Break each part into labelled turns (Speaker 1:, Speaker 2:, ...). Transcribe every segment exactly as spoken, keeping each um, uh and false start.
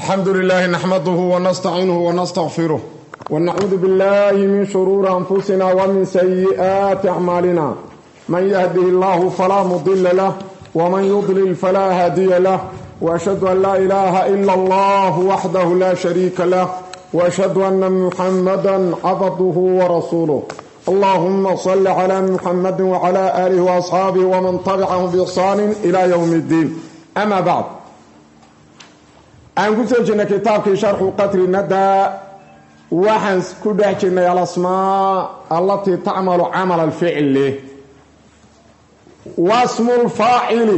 Speaker 1: الحمد لله نحمده ونستعينه ونستغفره ونعوذ بالله من شرور أنفسنا ومن سيئات أعمالنا من يهده الله فلا مضل له ومن يضلل فلا هادي له وأشهد أن لا إله إلا الله وحده لا شريك له وأشهد أن محمدا عبده ورسوله اللهم صل على محمد وعلى آله وأصحابه ومن تبعهم بإحسان إلى يوم الدين أما بعد aan ku soo jirnay kitaabkii sharxu qatri nada waxaan ku dhex jirnay al-asmaa allati ta'malu 'amal al-fi'l wasmul fa'ili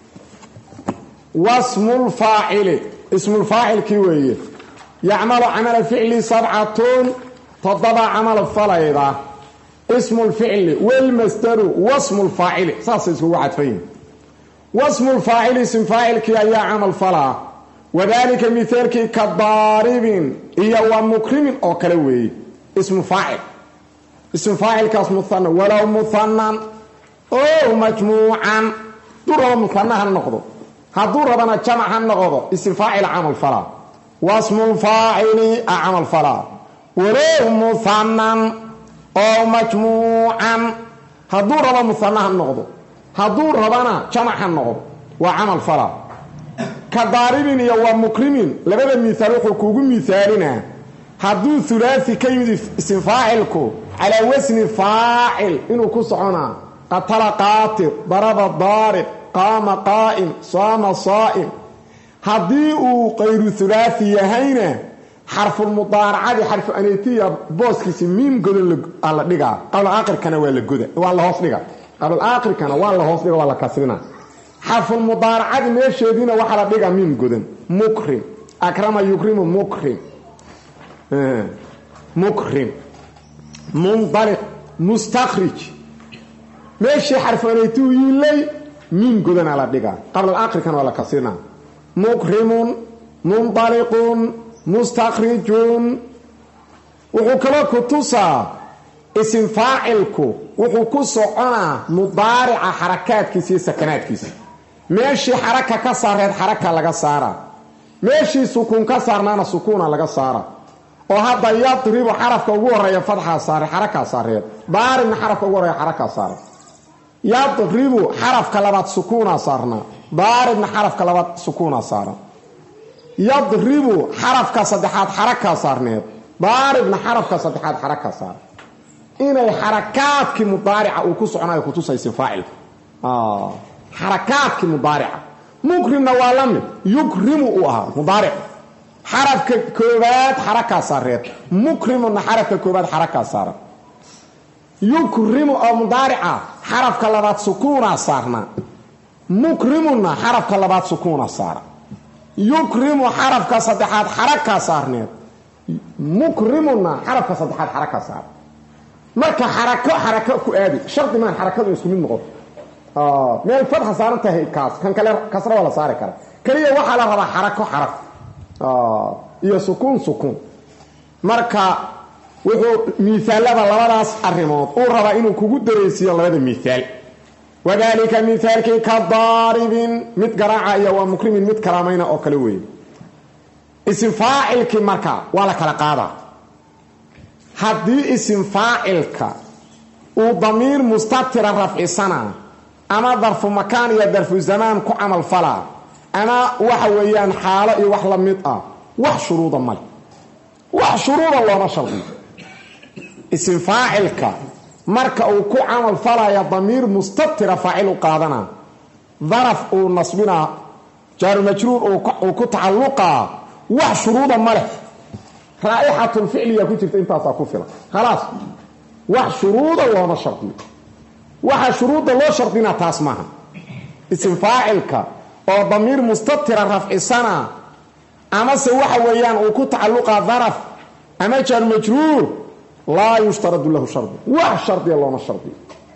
Speaker 1: wasmul fa'ili ismul fa'il ki weeye ya'malu 'amal al-fi'li sab'atun tadaba 'amal al-falayda ismul fi'li wal masdaru wasmul fa'ili saas isku wacadfayn wasmul fa'ili ism fa'il ki ayaa 'amal fala وذلك مثالك كضارب إيا ومكرم أو كلوي اسم فاعل اسم فاعل كاسم مثنى ولو مثنى أو مجموعا دور مثنى هالنقض هدور ربنا جمع هالنقض اسم فاعل عمل فلا واسم الفاعل عمل فلا ولو مثنى أو مجموعا هدور ربنا مثنى هالنقض هدور ربنا جمع هالنقض وعمل فلا كضارب يا ومكرم لبدا مثال وحكوغ مثالنا حدو ثلاثي كيمد اسم فاعلكو على وزن فاعل انه كسعنا قتل قاتل ضرب الضارب قام قائم صام صائم حدو غير ثلاثي يهينا حرف المضارعه حرف انيتيه بوسكيس ميم قول الله دغا قبل اخر كان ولا غدا والله هوس دغا قبل اخر كان والله هوس دغا والله كسرنا حرف المضارعه ميشيدينا waxa la dhiga mim godan mukrim akrama yukrimu mukrim eh mukrim munṭaliq mustakhrij meeshi xarfanaytu yilay mim godan ala dhiga qabla aakhir kan wala kasina mukrimun munṭaliqun mustakhrijun wuxuu kala ku tusaa ism faa'ilku wuxuu ku soconaa mudaarica harakaadkiisa iyo sakanaadkiisa meeshii haraka ka saareed haraka laga saara meeshii sukuun ka saarnaana sukuuna laga saara oo hadda yadribu xarafka ugu horeeya fadxa saare haraka saareed daarina xarafka ugu horeeya haraka saara yadribu xarafka labaad sukuuna saarna daarina xarafka labaad sukuuna saara yadribu xarafka saddexaad haraka saarneed daarina xarafka saddexaad haraka saara inay harakaadki mudaarica uu ku soconayo ku tusaysan faa'il ah حركات مضارعه مكرمنا ولم يكرم وها مضارع حرف كوبات حركه صارت مكرمنا حرف كوبات حركه صارت يكرم او مضارعه حرف كلمات سكون صارنا مكرمنا حرف كلمات سكون صار يكرم حرف كصدحات حركه صارنا مكرمنا حرف كصدحات حركه صار marka حركه حركه ku aadi shardi ma xarakadu isku mid noqoto اه ميل فتحه صارتها كاس كان كلا كسره ولا صار كره كليه waxa la rabaa xarako xaraf اه iyo sukuun sukuun marka wuxuu miisaalada labadaas arimood uu raba inuu kugu dareesiyo labada miisaal wadaalika miisaalki ka daribin mid garaaca iyo waa mukrimin mid karaamayna oo kala weey ism faa'ilki marka wala kala qaada hadii ism faa'ilka uu damiir mustatir rafcisana ama ظرف مكان يا ظرف زمان كو عمل فلا انا waxa weeyaan xaalo iyo wax la mid ah wax shuruud mal wax shuruud loo shardi ism fa'ilka marka uu ku amal fala ya damir mustatir fa'il qaadana ظرف oo nasbina jar majrur oo ku taalluqa wax shuruud mal raa'ihatul fi'liya ku jirta intaas ku filan خلاص wax shuruud loo shardi waxa shuruuda loo shardina taas maaha ism faa'ilka oo damir mustatir rafcisana ama se waxa weeyaan uu ku taalluqa dharaf ama jar majruur la yushtaradu lahu shard wa shardi loo shardi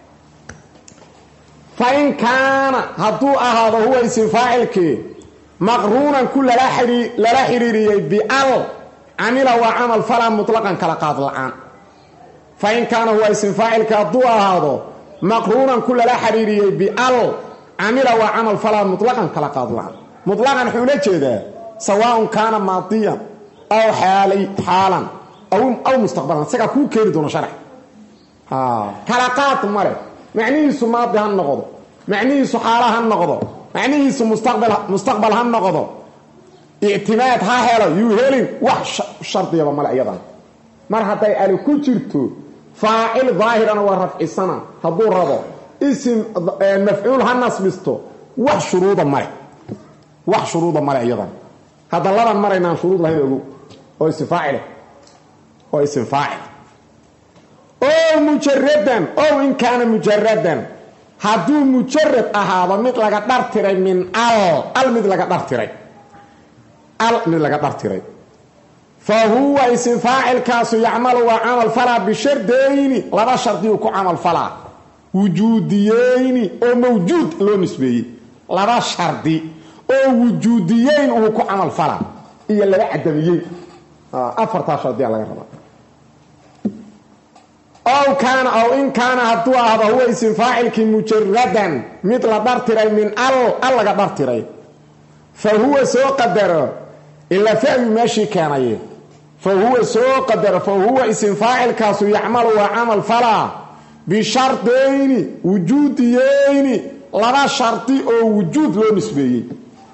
Speaker 1: fa in kana hadu ahado huwa ism faa'ilki maqrunan kull la xiri la xiriiriyay bi al amila wa amal fala mutlaqan kala qaad la'an fa in kana huwa ism faa'ilka hadu ahado مقرونا كل لا حريريه بال عمل وعمل فلا مطلقا كلا قاضوا مطلقا حوله جيده سواء كان ماضيا أو حالي حالا أو أو مستقبلا سكا كو كيري دون شرح ها كلاقات مره معنيه ماضي هالنقض معنيه حالة هالنقض معنيه مستقبل مستقبل هالنقض اعتماد ها هيلو يو هيلين وح شرط يا مال ايضا مر حتى ال كجرتو فاعل ظاهرا ورفع السنه هبو ربو اسم مفعول هنسبستو وح شروط مال وح شروط مال ايضا هذا لبن مرينا شروط لهين اوغو او اسم فاعل او اسم فاعل او مجردا او ان كان مجردا هادو مجرد اهاده مid laga dhartiray min al al mid laga dhartiray al mid laga dhartiray فهو اسم فاعل كاس يعمل وعمل فلا بشرطين لا شرط يكون عمل فلا وجوديين او موجود لو نسبي لا شرط او وجوديين او كو عمل فلا iyo laba cadamiyeen afarta shart laga raba أو كان أو إن كان هدوء هذا هو اسم فاعل مجردا مثل دارتري من ال ال دارتري فهو سو قدر إلا فعل ماشي كان فهو سو قدر فهو اسم فاعل كاسو يعمل وعمل فلا بشرطين وجوديين لا شرط أو وجود لو نسبي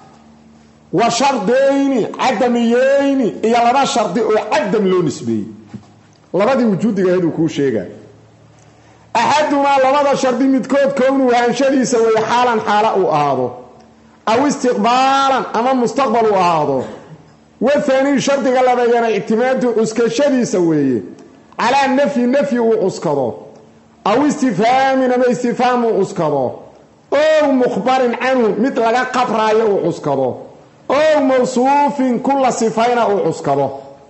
Speaker 1: وشرطين عدميين إيا لا شرط أو عدم لو نسبي labadii wujuudiga heedu ku sheegay ahaduma labada shardi midkood koonu waanshadiisa way xaalan xaala u aado aw istiqbaalan ama mustaqbal u aado wathani shardiga labaadana ihtimaadu uskashadiisa weeye ala nafi nafi u uskado aw istifhaam ama istifhaam u uskado oo mukhbarin anhu mid laga qabraayo u uskado oo mawsuufin kull sifayna u uskado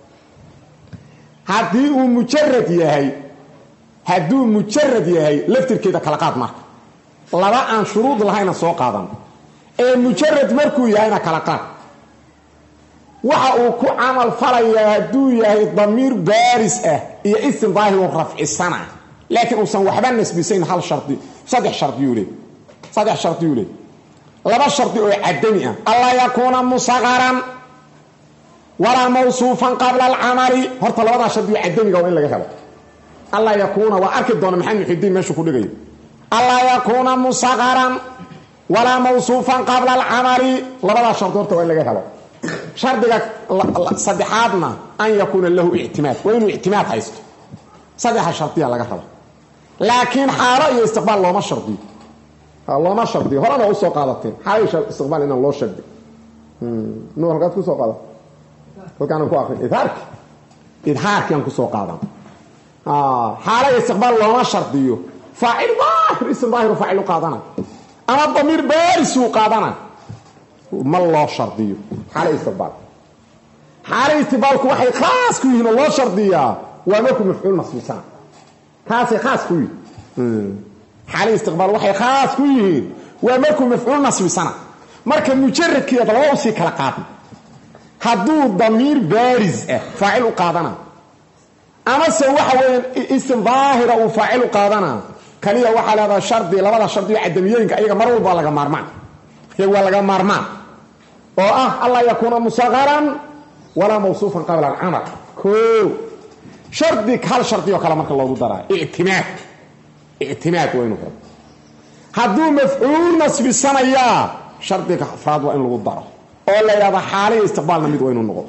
Speaker 1: hadii uu mujarrad yahay haduu mujarrad yahay laftirkeeda kala qaad marka laba aan shuruud lahayna soo qaadan ee mujarrad markuu yahay kala qaad waxa uu ku amal falaya haduu yahay damiir baaris ah iyo ism daahir oo rafci sana laakiin uu san waxba nisbisayn hal sharti saddex sharti yule saddex sharti yule laba sharti oo cadami ah alla yakuna musagharan ولا موصوفا قبل العمل هرت لبدا شدي عدميغا وين لغا هلو الله يكون واركد دون محمد حدين ماشي كدغاي الله يكون مصغرا ولا موصوفا قبل العمل لبدا شرط هرت وين لغا هلو شرطك صدحاتنا ان يكون له اعتماد وين اعتماد هيست صدح شرطيه لغا هلو لكن حاره استقبال لو ما شرطي الله ما شرطي هرنا او سو قادتين حايش استقبال ان لو شرطي نور قد كو سو قادت وكانوا كواقف إظهارك إظهارك ينكو سوق هذا آه حالة استقبال الله ما شرطيه فاعل ظاهر اسم ظاهر وفاعل قادنا أما الضمير بارس قادنا ما الله شرطيه حالة استقبال حالة استقبالك وحي خاص كوي الله شرطيه وماكو مفعول مصبسان خاص خاص كوي حالة استقبال وحي خاص كوي وماكو مفعول مصبسان مركب مجرد كده طلعوسي كالقادم هدو ضمير بارز فاعل قادنا اما سو waxa weyn ism zaahir oo faa'il qaadana kaliya waxa la shardi labada shardi cadamiyeenka ayaga mar walba laga maarmaan iyaga laga maarmaan oo ah alla yakuna musagharan wala mawsuufan qabla al-amal ko shardi kal shardi oo kala marka loogu daraa i'timaad i'timaad waynu hadu maf'uul nasbi sanaya shardiga afraad waa in lagu daro oo la yiraahdo xaalay istiqbaalna mid weyn u noqdo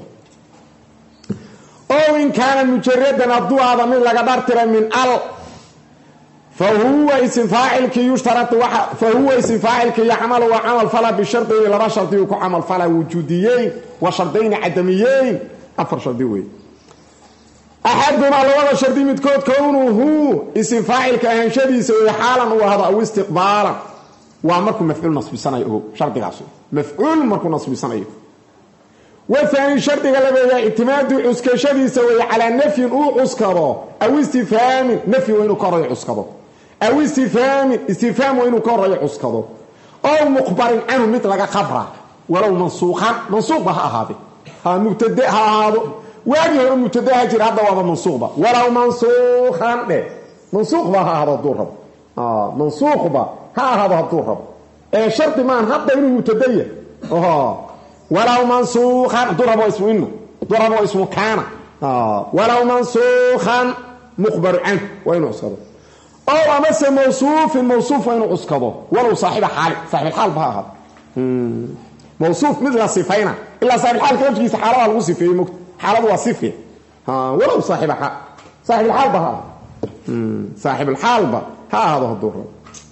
Speaker 1: oo in kaana mujarradan addu'a min laga dhartira min al فهو اسم فاعل كي يشترط وح... فهو اسم فاعل كي يعمل وعمل فلا بشرطين لا شرط يكون عمل فلا وجوديين وشرطين عدميين افر شرطين احدهما لو شرط متكود كونه اسم فاعل كان شديد حالا وهذا او استقبالا وامركم مفعول نصب سنه شرط قاسو مفعول مركو نصب سنه وثاني شرط غلبه اعتماد اسكشدي سوي على نفي او اسكره او استفهام نفي وانه كره اسكره او استفهام استفهام وانه كره اسكره او مخبر عنه مثل خبره ولو منسوخا منسوخ بها هذه ها مبتدا هذا واجه مبتدا هجر هذا هو منسوخ ولو منسوخا منسوخ بها هذا الدور اه منسوخ بها ها هذا الدور ايه شرط ما هذا انه مبتدا اه ولو منسوخا ضرب اسمه إنه ضرب اسمه كان آه. ولو منسوخا مخبر عنه وين عسكره أو أمس موصوف الموصوف وين عسكره ولو صاحب حال صاحب الحال بها موصوف مثل صفينا إلا صاحب الحال كيف يجي حالة الوصف مكت حالة وصفه ها ولو صاحب حال صاحب الحال بها صاحب الحال بها هذا هو الضرب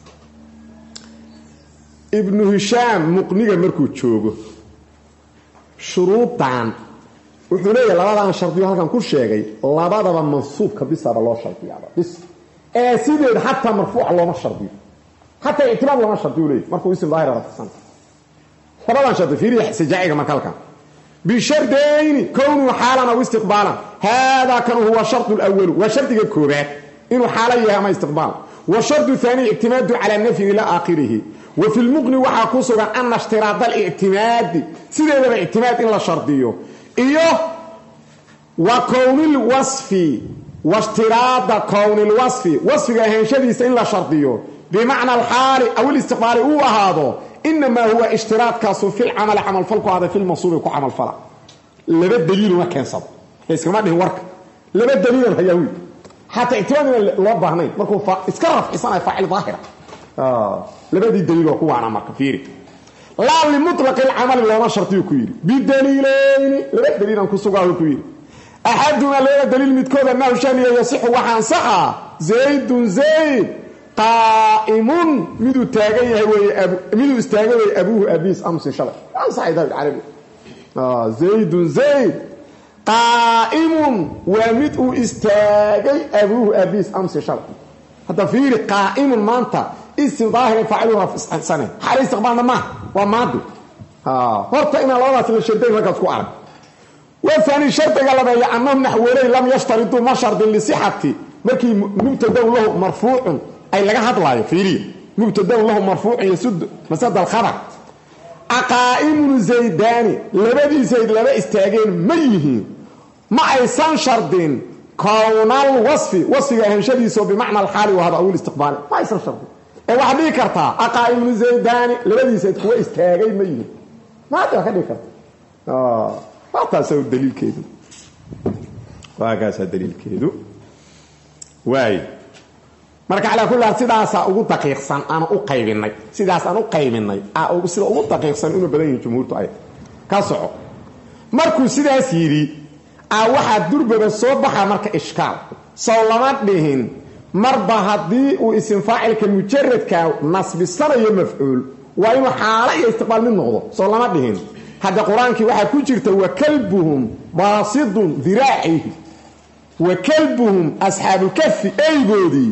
Speaker 1: ابن هشام مقنقة مركو تشوغو شروطان wuxuu leeyahay labadan shardiyo halkan ku sheegay labadaba mansuubka bisaba loo shardiyaa bis ee sideed hatta marfuuc looma shardiyo hatta i'tibaar looma shardiyo leeyahay markuu ism daahir rafasan labadan shardi fiiriya sajaa'iga makalka bi shardayn kunu halan aw istiqbalan hada kan huwa shart al-awwal wa shartiga koobaad inuu xaala yahay ama istiqbaal wa shartu thani i'timadu ala nafi ila akhirih wa fi al-mughni waxa ku sugan anna ishtiraad al-i'timad sideedaba i'timad in la shardiyo إيوه وكون الوصف واشتراط كون الوصف وصف هنشديس إلا شرطيه بمعنى الحال أو الاستقبال هو هذا إنما هو اشتراط كاسو في العمل عمل فلق هذا في المصروف وعمل فلق لبدا دليل ما كان صب هيس كمان هو ورك لبدا دليل الهيوي حتى اعتماد الله هنا مركو فا اسكرف حصانه فاعل ظاهره اه لبدا الدليل هو انا ما كفيري لا لمطلق العمل لما شرطيه كويري بدليلين لبدا دليل كسوغا كويري احدنا لا دليل متكود انه شان يصح وحان صح زيد زيد قائم مدو تاغي هي ابو مدو استاغي ابوه ابيس امس شلح صح هذا العربي اه زيد زيد قائم ومدو استاغي ابوه ابيس امس شلح هذا في قائم مانتا اسم ظاهر فعلها في سنه حال استقبالنا ما وماضي اه فرط ان الله في الشرطين لك اسكو عرب وثاني شرط قال بي انهم نحولي لم يشترطوا ما شرط لصحتي مركي مبتدا له مرفوع اي لغا هدلايو فيري مبتدا له مرفوع يسد مسد الخبر اقائم زيدان لبدي زيد لبا استاغين ميه ما ايسان شرطين كون الوصف وصف هنشديسو بمعنى الحال وهذا اول استقبال ما ايسان شرط اي واحد دي كرتا اقائم زيدان لبدي زيد كو استاغين ميه ما تخلي كرتا اه ما تسوي الدليل كيدو واقاس الدليل كيدو واي marka ala kullu sidaas ugu daqiiqsan aan u qaybinay sidaas aan u qaybinay aa ugu sida ugu daqiiqsan inuu badan yahay jumhuurtu ay ka soco markuu sidaas yiri aa waxa durbaba soo baxa marka ishkaal soo lama dhihin marba hadii uu isim faa'ilka mujarradka nasbisanayo maf'uul waa inuu xaala iyo istiqbaal mid noqdo soo lama dhihin hada quraanki waxa ku jirta wa kalbuhum basidun dhira'ihi wa kalbuhum ashabul kahfi aygoodi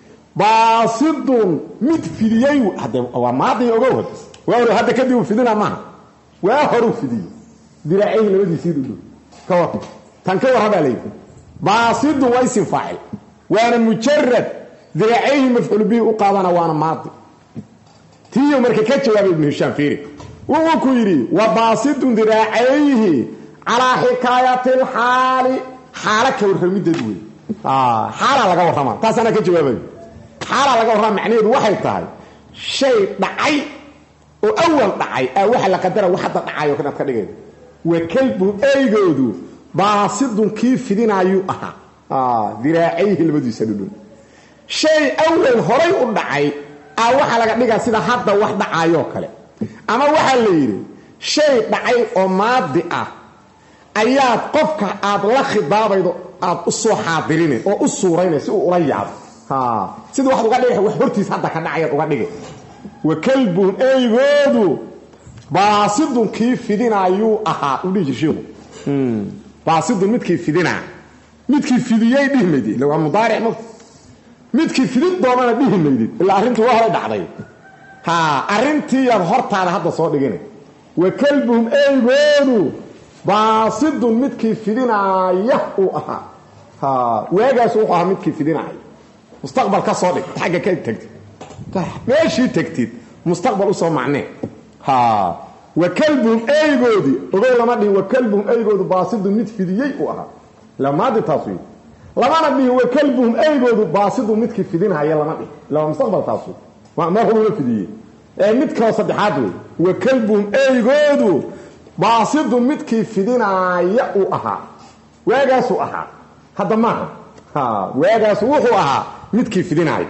Speaker 1: basidun midfidiyay hada waa maadi ogow waa hada kadib fidina ma waa horu fidiy dhira'ihi labadiisii dudu kawat tan ka waraba leeyahay basidun wa isim fa'il waana mujarrad dhira'ihi maf'ul bihi u qaadana waana maadi tiyo marka ka jawaabay ibn hisham fiiri وكيري وباسط ذراعيه على حكايه الحال حالك ورميد دوي اه حاله laga warama taas ana ka jawaabay حاله laga warama macnaheedu waxay tahay shay dhacay oo awal dhacay ah waxa la qadara waxa dhacayo kana ka dhigay wa kalbu eygoodu baasidun kiifidinayu aha ah ذراعيه labadiisa dhudhun shay awal horay u dhacay ah waxa laga dhigaa sida hadda wax dhacayo kale ama waxa la yiri shay dhacay oo maadi ah ayaad qofka aad la khidaabaydo aad u soo xaadirinay oo u suureynay si uu ula yaabo ha sida wax uga dhigay wax hortiis hadda ka dhacay uga dhigay wa kalbun aygoodu baasidun kiifidinayu aha u dhigi sheego hmm baasidun midkii fidina midkii fidiyay dhihmadi lawa mudaaric midkii fidin doonana dhihmadi ila arintu waa hore dhacday ها arrintii yar hortaada hadda soo dhigay wa kalbuhum aygoodu baasidun midkii fidinaya uu aha ha weegaas uu aha midkii fidinaya mustaqbal ka soo dhig xagga ka tagtid meeshii tagtid mustaqbal u soo macnee ha wa kalbuhum aygoodi ogow lama dhihin wa kalbuhum aygoodu baasidun mid fidiyay uu aha lama di taasii lama dhihin wa kalbuhum aygoodu baasidun midkii fidinaya lama dhihin lama mustaqbal taasii ما هو فديه مد كلا صدحات وكلبهم ايغودو baasidun midkii fidinaaya uu ahaa waagaasuu ahaa hadda maaha ha waagaas wuxuu ahaa midkii fidinaaya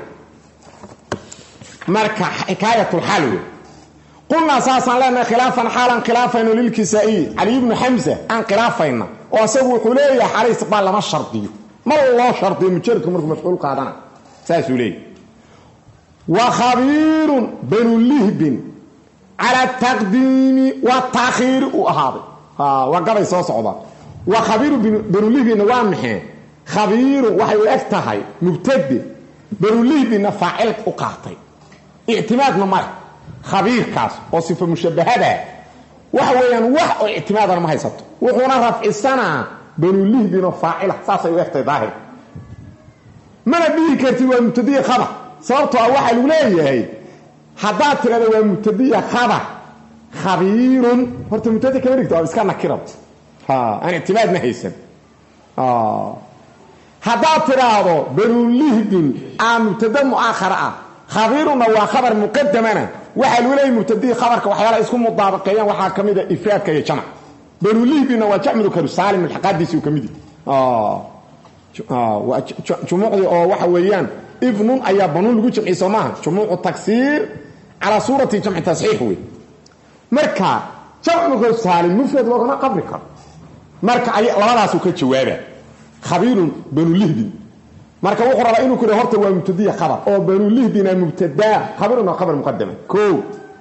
Speaker 1: marka xikaayatul xaal wey qulnaa saasaan leenahay khilaafan xaalan khilaafayno lilkisaa'iyi cali ibnu xamsa aan khilaafayna oo asagu wuxuu leeyahay xaalay istiqbaal lama shardiyo ma loo shardiyo mujaradku markuu mafcuul qaadana saasuu leeyahay wa khabiirun banu lihbin cala taqdiimi wa taakhiiri uu ahaaday waa gabay soo socda wa khabiiru banu lihbinna waa maxee khabiirun waxay u eg tahay mubtade banu lihbinna faacil u qaatay ictimaadna male khabiirkaas oo sifa mushabahada waxa weeyaan wax oo ictimaadana ma haysato wuxuuna rafcisanaa banu lihbinoo faacila saasay u egtahay daahir mana dhihi karti waa mubtadiya khabar sababtoo ah waxaa lagu leeyahay haddaad tirahda waa mubtadiya khabar khabiirun horta mubtadi kama dhigto waa iska nakirad aan ictimaadna haysan haddaad tiraahdo banu lihbin aa mubtada mu'aakhara ah khabiiruna waa khabar muqadamana waxaa lagu leeyahay mubtadii khabarka waxyaalaha isku mudaabaqeeyaan waxaa ka mid a ifraadka iyo jamc banu lihbinna waa jacmidu karu saalim ilxaqaadiisii ka mid waa jumuucdii oo waxa weeyaan ibnun ayaa banuun lagu jamciy soo maaha jumuucu taksiir calaa suurati jamci tasxiix wey marka jamcu karu saalim mufrad loogama qabri karo marka labadaasuu ka jawaaba khabiirun banu lihbin marka wuxuu rabaa inuu ku yidhi horta waa mubtadiya khabar oo banu lihbina mubtadaa khabiruna khabar muqadama koo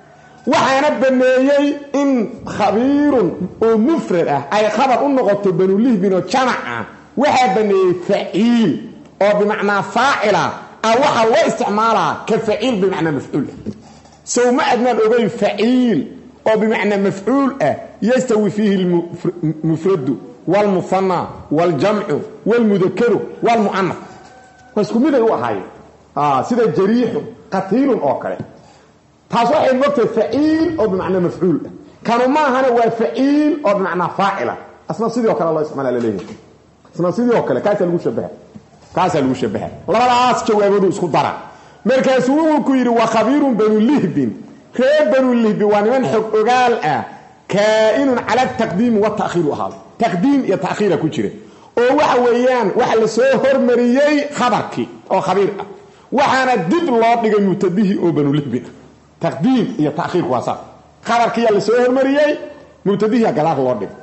Speaker 1: waxaana baneeyey in khabiirun oo mufrad ah ay khabar u noqoto banu lihbin oo jamac ah waxaa baneeyey faciil oo bimacnaa faacila ah waxaa loo isticmaalaa ka faciil bimacnaa mafcuul ah sow ma adnaan ogeyn faciil oo bimacnaa mafcuul ah yastawi fiihi lmufradu waalmuhanna waaljamcu waalmudakaru waalmu'anaf isku mid ay u ahaayeen sida jariixun qatiilun oo kale taas waxay moogtahay faciil oo bimacnaa mafcuul ah kanu maahana waa faciil oo bimacnaa faacila asna sidii oo kale loo isticmaala laleeyahay asna sidii oo kale kaasaa lagu shabaha kaasaa lagu shabaha labadaas jawaaboodu isku dara markaasuu wuxuu ku yidhi wa khabiirun banu lihbin reer banu lihbin waa niman xog ogaal ah kaa'inun cala taqdiimi wa ta'khiiru ahaaday taqdiim iyo ta'khiira ku jira oo waxa weeyaan waxa la soo hormariyay khabarkii oo khabiir ah waxaana dib loo dhigay mubtadihii oo banu lihbin taqdiim iyo ta'khiir waa sax khabarkii la soo hormariyay mubtadihii gadaal loo dhigay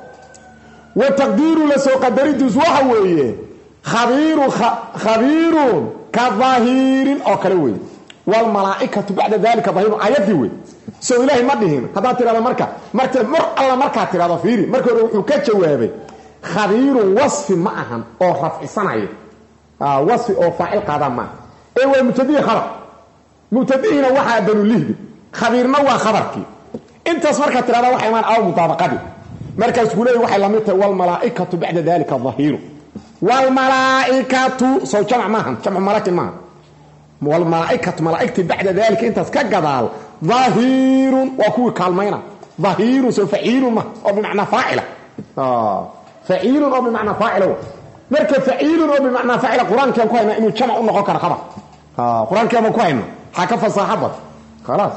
Speaker 1: wa taqdiiru la soo qadaritus waxa weeye khabiiru khabiirun ka dhahirin oo kale weeye wal malaa'ikatu ba'da dhalika dhahirun ayadi weeye soo ilaahi ma dhihin hadaa tirada marka marka mar alla marka tirada fiiri marka hore wuxuu ka jawaabay khabiirun wasfi ma ahan oo rafcisanaya wasfi oo faacil qaada ma ee waa mubtadii khabar mubtadiina waxa banu lihbi khabiirna waa khabarkii intaas marka tirada waxa imaan aw mutabaqadi markaas guulay waxa la mid tahay wal malaa'ikatu ba'da dhalika dhahiru wal malaa'ikatu soo jamac ma ahan jamac malaakin ma wal malaa'ikatu malaa'ikti ba'da dhalika intaas ka gadaal dhahirun wa kuwi kalmayna dhahirun soo faciilun ma oo bimacna faa'ila ah فعيل أو بمعنى فاعل مركب فعيل أو بمعنى فاعل قرآن كان كوينا إنه جمع أنه قرأ خبر قرآن كان كوينا حكف صاحبه خلاص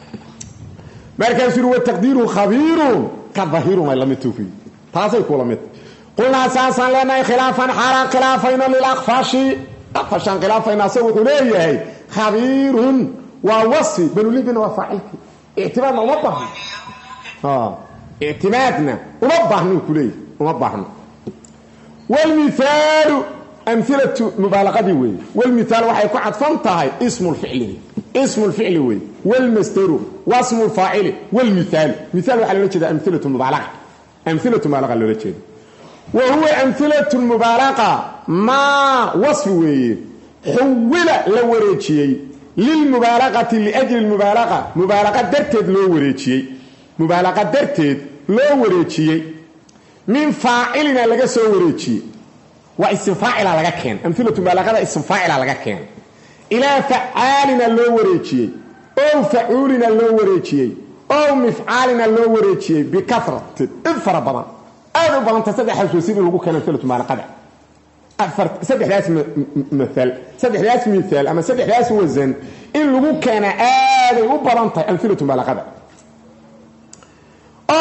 Speaker 1: مركب سيروا التقدير خبير كظهير ما لم يتوفي تاسي كولا مت قلنا أساسا لنا خلافا حالا خلافين للأخفاش أخفاش خلافين سوى إليه خبير ووصي بنو لبن وفاعلك اعتمادنا ومضح اه اعتمادنا ومضح نوكليه ومضحنا والمثال أمثلة مبالغة وي والمثال وحي كعد فانتهي اسم الفعل اسم الفعل وي والمستر واسم الفاعل والمثال مثال وحي لكذا أمثلة المبالغة أمثلة مبالغة لكذا وهو أمثلة المبالغة ما وصف وي حول لوريتشي للمبالغة لأجل المبالغة مبالغة درتد لو وريتشي مبالغة درتد لو وريتشي من فاعلنا لغا سو وريتشي واسم فاعل لغا كين امثله مبالغه اسم فاعل لغا كين الى فعالنا لو وريتشي او فعولنا لو وريتشي او مفعالنا لو وريتشي بكثره افر بضان انا بضان تصدح حسوسين لو كان امثله مبالغه افر صدح راس مثال صدح راس مثال اما صدح راس وزن ان لو كان ادي وبرانته امثله مبالغه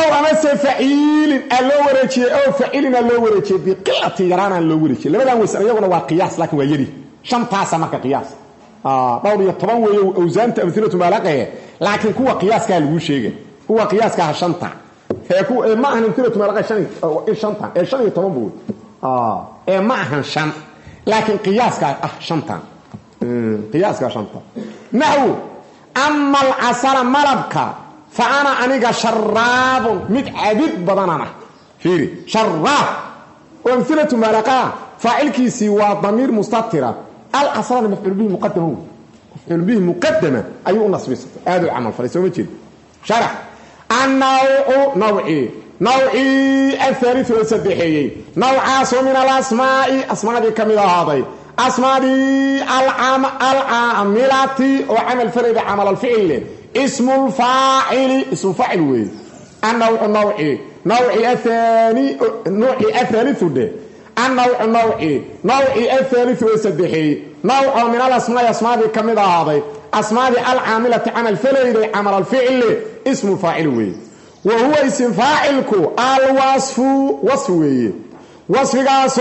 Speaker 1: أو أمس فعيل اللو ورجي أو فعيل اللو ورجي بقلة يرانا اللو ورجي لماذا هو يسأل يقول قياس لكن ويري شن تاسع مك قياس آه دور يطبعوا وأوزان أمثلة مالقة لكن هو قياس كالو شيء هو قياس كهالشنطة فيكون ما هن أمثلة مالقة شن الشنطة الشن يطبعوا آه معها شن لكن قياس كه شنطة قياس كشنطة نحو أما العصر ملبك فأنا أنيق شراب متعبد بدنانا فيري شراب وأمثلة ملقا فاعل سوى ضمير مستطرة العصر مفعول به مقدمه مفعول به مقدمة أي نصب هذا العمل فليس مجد شرح النوع نوعي نوعي الثالث والسدحي نوعاس من الأسماء أسماء دي كمية هذا أسماء دي العام العاملة وعمل فريد عمل الفعل اسم الفاعل اسم الفاعل وي النوع النوعي نوعي الثاني نوعي الثالث ده النوع النوعي نوعي الثالث والسدحي نوع من الأسماء أسماء دي كمية هذا أسماء دي العاملة عمل فريد عمل الفعل اسم الفاعل وي وهو اسم فاعلك الوصف وصفه وصف قاسو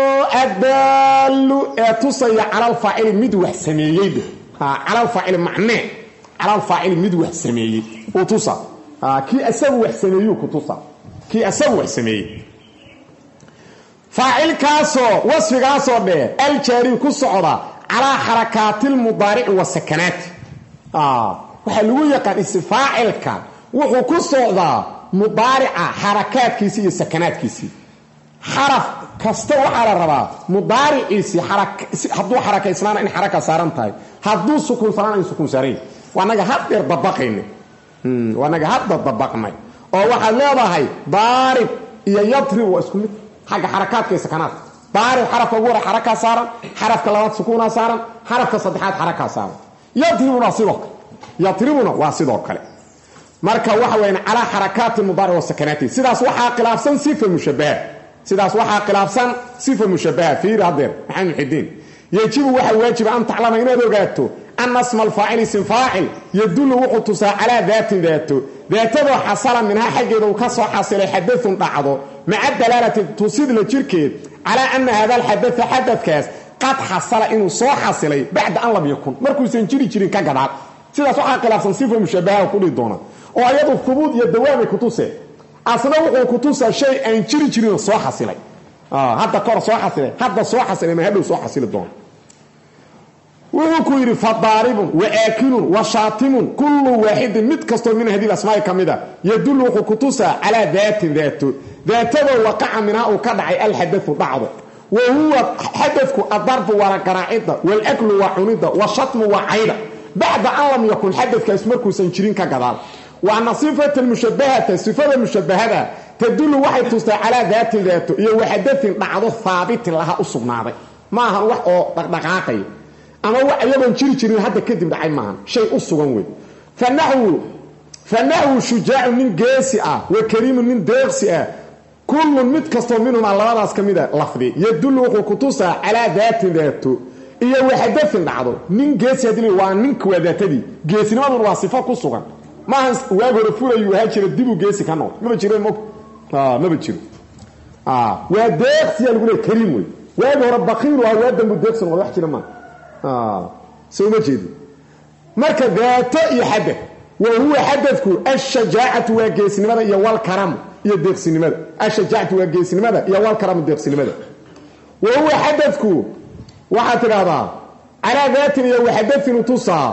Speaker 1: الدال تصي على الفاعل مدوح سميد على الفاعل معنى على الفاعل مدوح سميد وتصى كي أسوح سميوك تصى كي أسوح سميد فاعل كاسو وصف قاسو به الجاري كالصعودة على حركات المضارع والسكنات آه وحلو يقان اسم فاعلك wuxuu ku socdaa mudaarica xarakaadkiisa iyo sakanaadkiisa xaraf kasta waxa la rabaa mudaariciisi xarak haduu xaraka islaana in xaraka saaran tahay haduu sukun saaran in sukun saaran wanaga haddeer dabaqayna hmm wanaga hadda dabaqnay oo waxa leedahay daarib iyo yadrib waa isku mid xaga xarakaadkiisa sakanaad daarib xaraf ugu hore xaraka saaran xarafka labaad sukuna saaran xarafka saddexaad xaraka saaran yadribuna sidoo yadribuna waa sidoo kale marka waxa weyn ala harakaat mudari wa sakanati sidaas waxa khilaafsan sifa mushabbah sidaas waxa khilaafsan sifa mushabbah fi radir maxan xidin yajibu waxa waajib an taclama inaad ogaato an ism al fa'il ism fa'il yadullu wuxuu tusaa ala dhaatin dhaato dhaatado xasala minha xageedu ka soo xasilay xadathun dhacdo ma'a dalalati tusid la jirkeed ala anna hada al hadath hadathkaas qad xasala inuu soo xasilay bacda an lam yakun markuu san jiri jirin ka gadaal sidaas waxa khilaafsan sifa mushabbah ku dhigdoona oo ayadu thubut iyo dawaami ku tusay asna wuxuu ku tusaa shay aan jiri jirin soo xasilay ah hadda kor soo xasilay hadda soo xasilay ma hadda soo xasilay doon wuxuu ku yiri fadaribun wa akilun wa shatimun kullu wahid mid kasto min hadii asmaa kamida yadullu wuxuu ku tusaa ala dhaatin dhaatu dhaatada waqa'a minha oo ka dhacay al hadathu bacdo wa huwa hadathu adarbu wa qara'ida wal aklu wa hunida wa shatmu wa aida ba'da an lam yakun hadathka ismarku san jirin ka gadaal وأن صفة المشبهة صفة المشبهة تدل واحد تستع على ذات ذاته هي وحدث بعض ثابت لها أصبنا ما هو واحد دقاقي أما هو أيضا شري شري هذا كذب دعي معه شيء أصبنا فالنحو فالنحو شجاع من جاسئة وكريم من دارسئة كل متكسر منهم على رأس كميدة لفظي يدل وكتوسع على ذات ذاته هي وحدث بعض من جاسئة دي ومنك وذات دي جاسئة من الوصفة كصغا ما واغو رفول يو هاجر ديبو جيسي كانو ما بجيرين مو اه ما بجيرين اه وديخ سي لغو كريم وي واغو رب بخير وهو دم ديخ سن wax jira ma اه سو ما جيد marka daato iyo xadad وهو حدثku الشجاعه واجيسنimada iyo wal karam iyo deeqsinimada الشجاعه واجيسنimada iyo wal karam deeqsinimada وهو حدثku waxa tiraada على ذات iyo حدثن تصا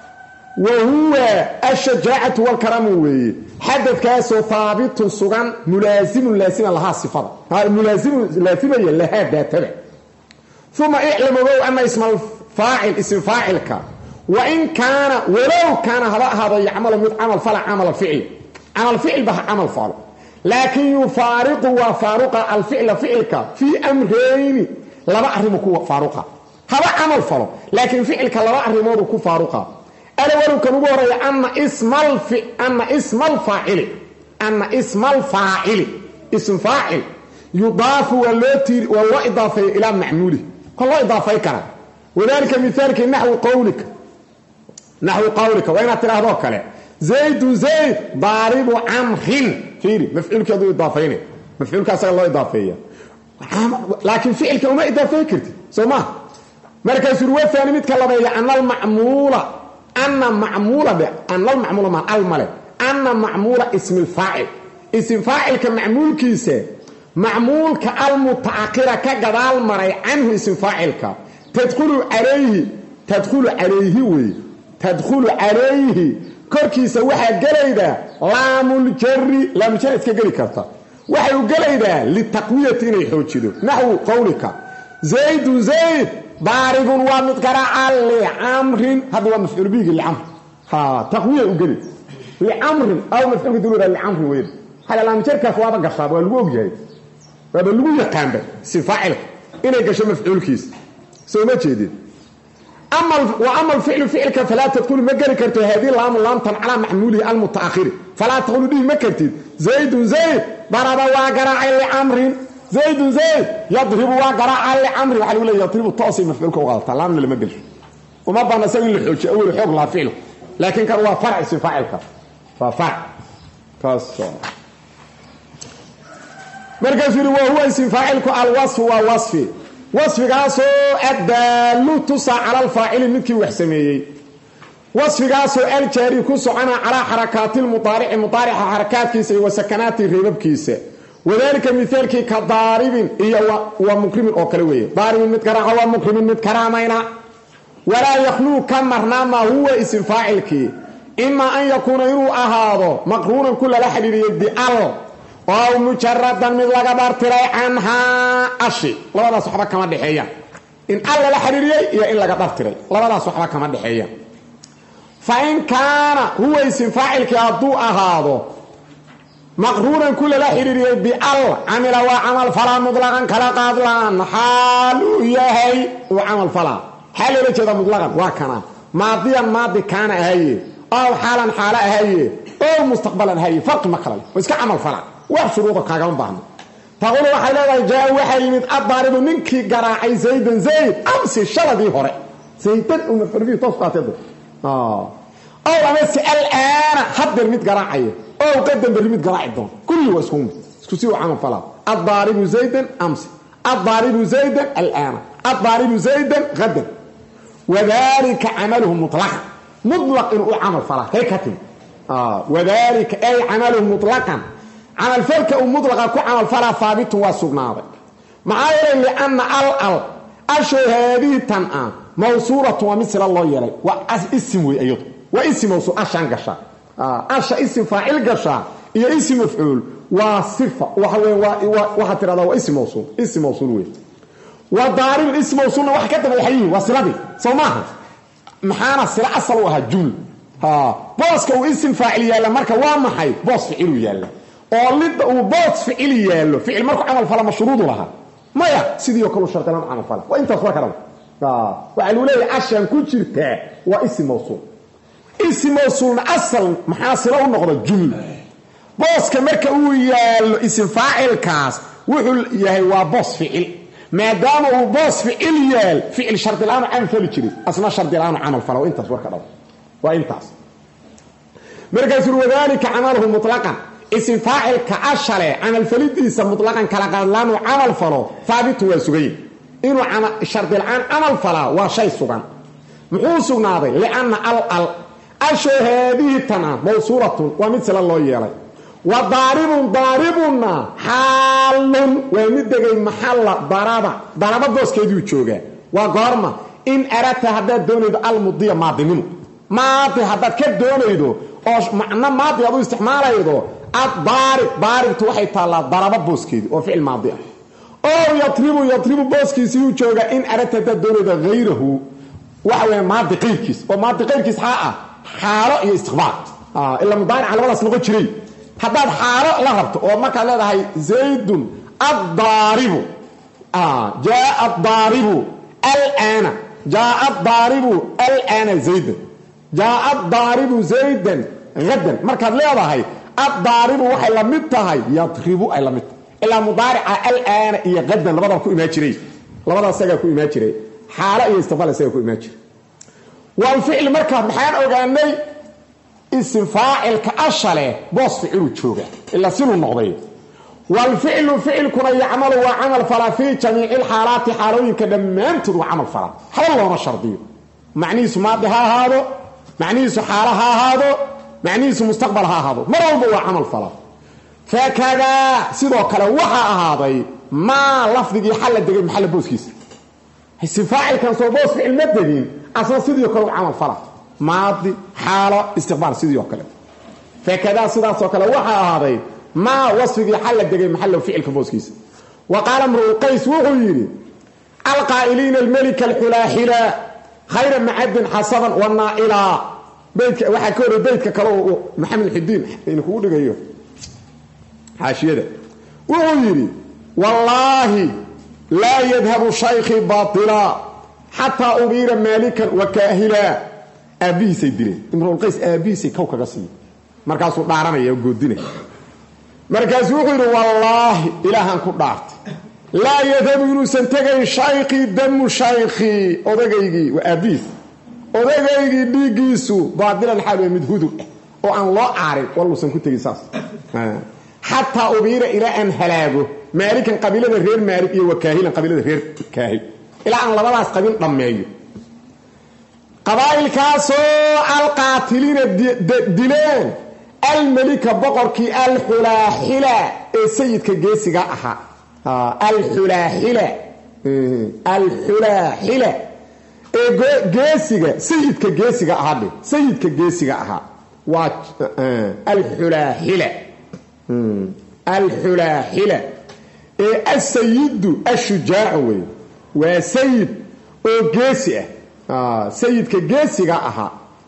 Speaker 1: وهو الشجاعة والكرم وي حدث كاسو ثابت سغان ملازم لازم لها صفة ملازم لازم لها ذاتها ثم اعلم أن اسم الفاعل اسم فاعلك وإن كان ولو كان هذا يعمل من عمل فلا عمل فعل عمل فعل به عمل فعل لكن يفارق وفارق الفعل فعلك في أمرين لا أحرمك فارقا هذا عمل فعل لكن فعلك لا أحرمك فارقا أنا كان يقول أن اسم الف أن اسم الفاعل أن اسم الفاعل اسم فاعل يضاف والتي والله إضافة إلى معموله والله إضافة كذا وذلك مثالك نحو قولك نحو قولك وين ترى هذا كله زيد زيد ضارب عمرو fiiri mafcuulka adu idaafayne mafcuulka asaga loo idaafeeya laakiin ficilka uma idaafay karti soo ma marka surwa thani mid ka labeeya anal ma'mula anna ma'mula bi anal ma'mula ma al mala anna ma'mula ism al fa'il ism fa'il ka ma'mulkiisa ma'mulka al mutaakhira ka gadaal maray anhu ism fa'ilka tadkhulu alayhi tadkhulu alayhi wa tadkhulu alayhi korkiisa waxa galayda laamul jarri lam jarri iska gali karta waxa uu galayda li taqwiyati inay xoojido naxu qawlika zayd zayd ضارب ومتقرع لعمر هذا هو مفعول به لعمر ها تقويه وقلي لعمر او مفعول به لعمر وين هذا لا مشاركه خوابه قشاب والوق جاي هذا اللي يقام به فاعل انه قش مفعول كيس سو ما جيدين اما واما الفعل فعلك فلا تقول ما قري كرت هذه اللام اللام على محموله المتاخر فلا تقول به ما كرتي زيد زيد ضرب وقرع لعمر زيد زيد يضرب وقرع لعمر وحلو له يضرب التاصي مفعولك وغلط لام اللي ما قلش وما بنا نسوي الحج اول حق لا فعله لكن كان هو فرع اسم فاعلك ففعل فصل مركز وهو اسم فاعلك الوصف ووصفي وصف قاسو الدال تصى على الفاعل منك وحسميه وصف قاسو الجاري كسعنا على حركات المضارع مضارع حركات كيسه وسكنات الرباب كيسه وذلك مثال كي كضارب ومكرم او كله ويه ضارب متكرع ومكرم متكرامينا ولا يخلو كمرنا ما هو اسم فاعل كي اما ان يكون يرو اهاده مقرونا كل لحد يدي ال او مجردا من لغا بارتري عنها اشي لبدا صحبه كما دحيا ان ال لا خريري يا ان لغا بارتري لبدا صحبه كما دحيا فان كان هو اسم فاعل كي ادو اهاده مقرونا كل لا خريري بال عمل وعمل فلا مطلقا كلا قادلان حال يهي وعمل فلا حال رجدا مطلقا وكان ماضيا ماضي كان هي او حالا حالا هي او مستقبلا هي فرق مقرل واسك عمل فلا وشروطك كاغا باهن تقول waxa leedahay jaa waxa yimid adaribu ninkii garaacay zaydan zayd amsi shaladii hore zaydan uma farbi tofqaatay ah oo ama sal ana hadir mid garaacay oo qadam mid garaacay doon kulli waa isku isku si waxa fala adaribu zaydan amsi adaribu zaydan alana adaribu zaydan gadan وذلك عمله مطلقا مطلق انه عمل فلا هيك اه وذلك اي عمله مطلقا عمل فلك ومطلقا كعمل فلا ثابت وسغناده معايا لان ال ال اشو هذه تنع موصوله ومثل الله يلي واسم ايضا واسم موصول عشان قشا اه اش اسم فاعل قشا هي اسم مفعول وصفه وهو وحترى هذا اسم موصول اسم موصول وين وضارب الاسم موصول واحد كتب الحي وصلبي سماها محانا سلا اصل وها جمل ها بوسك واسم فاعل يالا marka waa maxay boos ficil yaala oo lid uu boos ficil yaalo ficil marka amal fala mashruud laha maya sidii kale shartan amal fala wa inta soo karam haa waxa uu leeyahay ashan ku jirta waa ism mawsul ism mawsul asal maxaasila u noqdo juml booska marka uu yaalo ism faa'ilkaas wuxuu yahay waa boos ficil maadaama uu boos ficil yaal ficil shart laan aan fali jiray asna shart laan amal fala wa inta soo karam وانتاس مركز وذلك عمله مطلقا اسم فاعل كاشله عمل فليديس مطلقا كلا قالانو عمل فلو ثابت وسغين انه عمل شرط الان عمل فلا وشيء سغان محو سغناده لان ال ال اشو هذه تنا موصوله ومثل الله يلي وضارب ضاربنا حال ومدغي محل ضربه ضربه دوسكيدو جوغا وغورما ان ارات هذا دونيد المضي ماضي ماضي هذا كدونيدو او معنى ماضي ادو استعمالايدو الضارب ضارب توحي تالا ضربه بوسكيد او فعل ماضي او يضرب يضرب بوسكيس يو جوغا ان ارت دونيدو غيره وحوي ماضي قيركيس او ماضي قيركيس حا حاله iyo استقبال اه الا مضارع على ولا سنقو جري هذا حاله لا ربط او ما كان لهي زيد الضارب اه جاء الضارب الان جاء الضارب الان زيد جاء الضارب زيدا غدا marka leedahay الضارب waxay la mid tahay yadribu ay la mid ila mudari'a al'ana iyo gadan labada ku imaa jiray labada saga ku imaa jiray xaala iyo istiqbaal saga ku imaa jiray wal fi'l marka maxaan ogaanay اسم فاعل كأشله بوص فعل جوجا إلا سنو النقضي والفعل فعل كنا يعمل وعمل فلا في جميع الحالات حالوين كدمامت وعمل فلا حول الله شرطي معنيس ماضيها هذا معنيس حالها هذا معنيس مستقبلها هذا مروا وعمل فلا فكذا سيدو كلا وحا هذا ما لفظي حل دغ محل بوسكيس اسم فاعل كان سو بوس فعل مبدئين اصلا سيدو كلا عمل فلا ماضي حاله استقبال سيدو كلا فكذا سيدو كلا وحا هذا ما وصفه حل دغ محل فعل كبوسكيس وقال امرؤ القيس وغيره القائلين الملك الحلاحلا خير معد حسبا والنائلا بيت waxa ka hor beedka kale oo maxamed xidin in ku dhigayo حاشية وغيري والله لا يذهب شيخي باطلا حتى أبير مالكا وكاهلا أبي سيدري امرؤ القيس أبي سي كوكا قصي مركز دارنا يا غودينه مركز وغيري والله إلهان كدارت لا يذهب ينسن تغي شيخي دم شيخي أودغيغي وأبي أودغيغي ديغيسو باطلا حال مدهودو oo aan loo aarin walluusan ku tagi saas حتى أبير إلى أن هلاقه مالكا قبيلة غير مالك وكاهلا قبيلة غير كاهل إلى أن لبلاس قبيل ضميه قبائل كاسو القاتلين دلين الملك بقركي الحلاحلة السيد كجيسي أحا الحلاحلة الحلاحلة جيسي سيد كجيسي أحا سيد كجيسي أحا الحلاحلة الحلاحلة السيد الشجاع وسيد وجيسي آه سيد كجيسي أها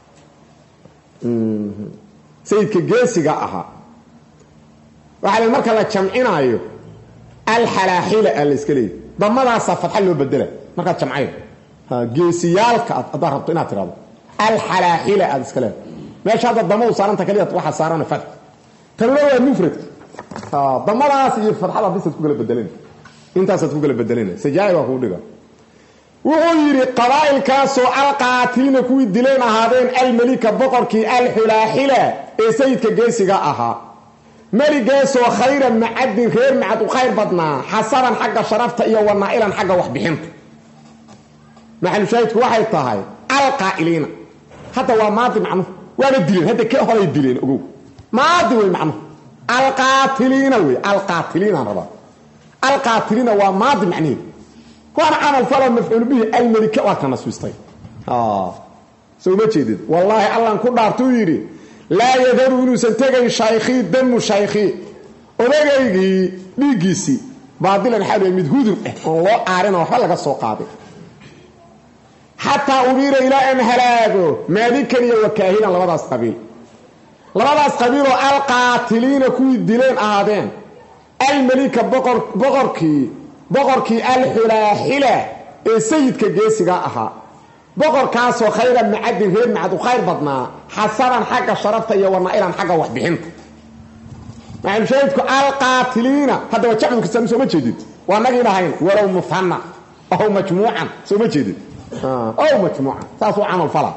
Speaker 1: سيد كجيسي أها وعلى المركز الجمعين أيوه الحلاحلة الإسكالية ضمنها صفة حلو بدله مركز الجمعين جيسيالك أضربتنا ترى الحلاحلة الإسكالية ماشي هذا الضمو صار أنت كلية واحد صار أنا فتح تلوه المفرد اه ضمنها سي فرحه بس تقول بدلين انت ستقول بدلين سجاي واخو دغا وغير قبائل كاسو القاتلين كوي دلين هادين الملك بقركي الحلاحله اي سيدك جيسيغا اها ملكاسو خير معد خير معد خير بدنا حسبا حق شرفته iyo wanailan حق wax bixinta maxal shaydku waxay tahay alqaa'ilina hada waa maadi macnu waa dileen hada ka horay dileen ogow maadi way macnu القاتلين وي القاتلين ربا القاتلين وماضي معنيه وانا عمل فلا مفعول به الملك وكان سويستي اه سو ما جيدد والله الله ان كدارتو يري لا يذر انسان تغي شيخي دم شيخي اودغيغي ديغيسي باطلا حال مدهود الله ارنا وخا لغا سو قادي حتى أبير إلى أن هلاقه مالكا وكاهلا لبداس قبيل لبداس قبيل القاتلين كوي دلين أهدين الملك بقر بقركي بقركي الحلاحلة السيد كجيسي أها بقر كاسو خيرا معد غير معد خير بدنا حسنا حق شرفته يورنا إلى حق واحد بحنت مع شايفكم القاتلين هذا وجههم كسم سو ما جديد ونغي لهين ولو مثنى او مجموعا سو ما جديد او مجموعا تاسو عمل فلا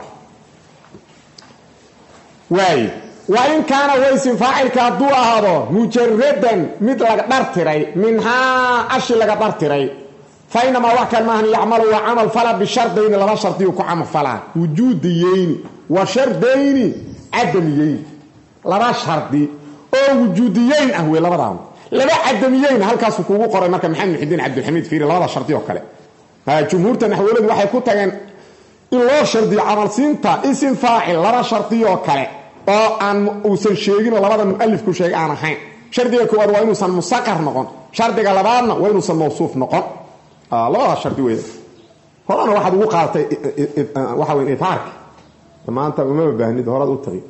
Speaker 1: واي وان كان ويسن فاعل كدو هذا مجردا مثل دارتري منها اش لغا دارتري فإنما وكل ما يعمل وعمل فلا بشرطين لا شرط يكون عمل فلا وجوديين وشرطين عدميين لا شرط او وجوديين اهو لبدان لبا عدميين halkaas kuugu qoray marka maxamed xidin abdul hamid fiiri labada sharti oo kale ha jumhuurta naxwaladu waxay ku tageen in loo shardi amal siinta isim faa'il laba sharti oo kale oo aan uusan sheegin labada muallif ku sheeg aan ahayn shardiga koowaad waa inuu san musaqar noqon shardiga labaadna waa inuu san mawsuuf noqon ah labada sharti weey horana waxa ugu qaatay waxa weyn itaark maanta uma baahnid horad u tagi